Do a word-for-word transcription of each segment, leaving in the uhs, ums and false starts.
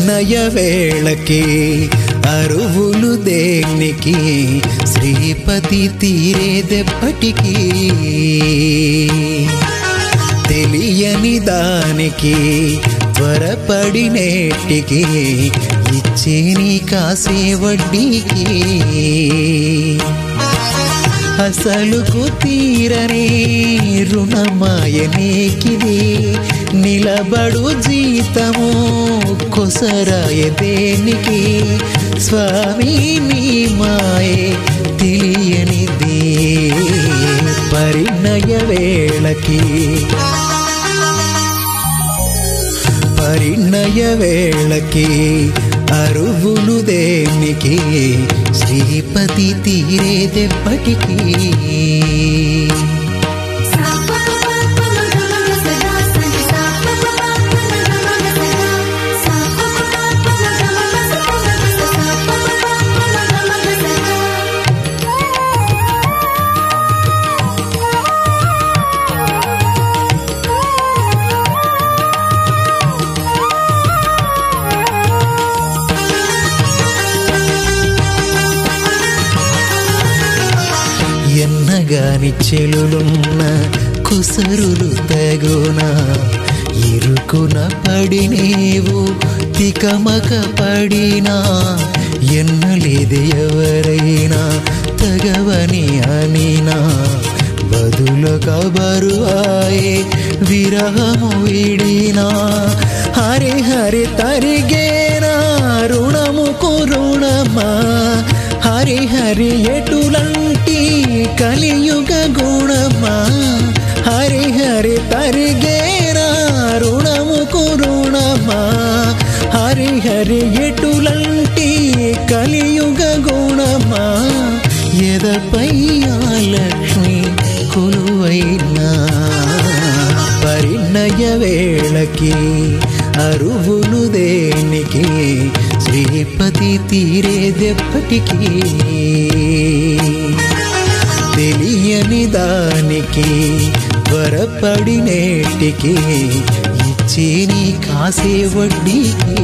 పరిణయ వేళకి అరువులు దేనికి శ్రీపతి తీరేదెప్పటికీ తెలియని దానికి త్వరపడి నేటికి ఇచ్చే నీ కాసే వడ్డీకి అసలుకు తీరని రుణమాయనేకిది నిలబడు జీతము కొసరాయ దేనికి స్వామి నీ మాయే తెలియనిది పరిణయ వేళకి పరిణయ వేళకి అరువులు దేనికి శ్రీపతి తీరేదెప్పటికీ ఎన్నగాని చెలులున్న కుసరులు తగునా ఇరుకున పడినేవు తికమక పడినా ఎన్నలేది ఎవరైనా తగవని అనినా బదులుగా బరువాయే విరహము విడినా హరి హరి తరిగేనా రుణముకు రుణమా హరి హరి ఎటులంటి కలియుగ గుణమా హరి హరి తరిగేనా రుణముకు రుణమా హరి హరి ఎటులంటి కలియుగ గుణమా ఎదపై ఆ లక్ష్మి కొలువైనా పరిణయ వేళకి అరువులు దేనికి శ్రీపతి తీరేదెప్పటికీ తెలియని దానికి త్వరపడి నేటికి ఇచ్చే నీ కాసే వడ్డీకి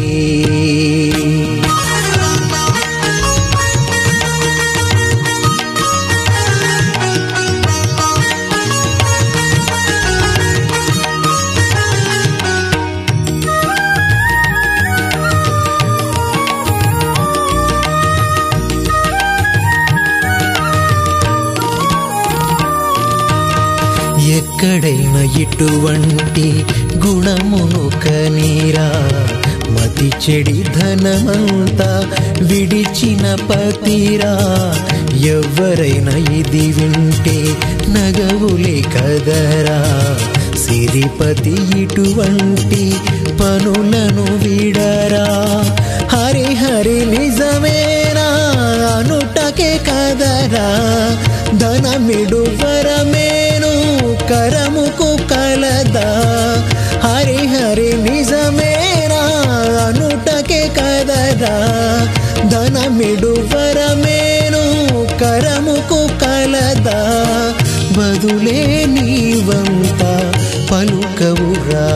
ఎక్కడైనా ఇటువంటి గుణమును కనీరా మతి చెడి ధనమంతా విడిచిన పతిరా ఎవరైనా ఇది వింటే నగవులే కదరా సిరిపతి ఇటువంటి పనులను విడరా హరి హరి నిజమేనా అనుటకే కదరా ధనమిడు వరమేను కరముకు కలదా హరి హరి నిజమేనా అనుటకే కదరా ధనమిడు వరమేను కరముకు కలదా బదులే నీవంత పలుకవురా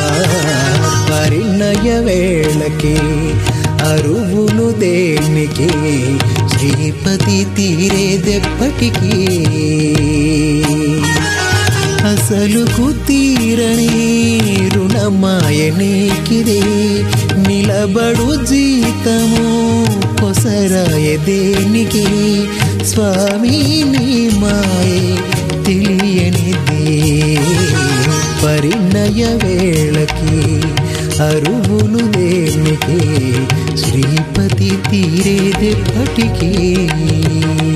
పరిణయ వేళకి అరువులు దేనికి శ్రీపతి తీరేదెప్పటికీ అసలుకు తీరని రుణమాయనేకిది నిలబడు జీతము కొసరాయ దేనికి స్వామి నీ మాయే తెలియనిది పరిణయ వేళకి అరువులు దేనికి శ్రీపతి తీరేదెప్పటికీ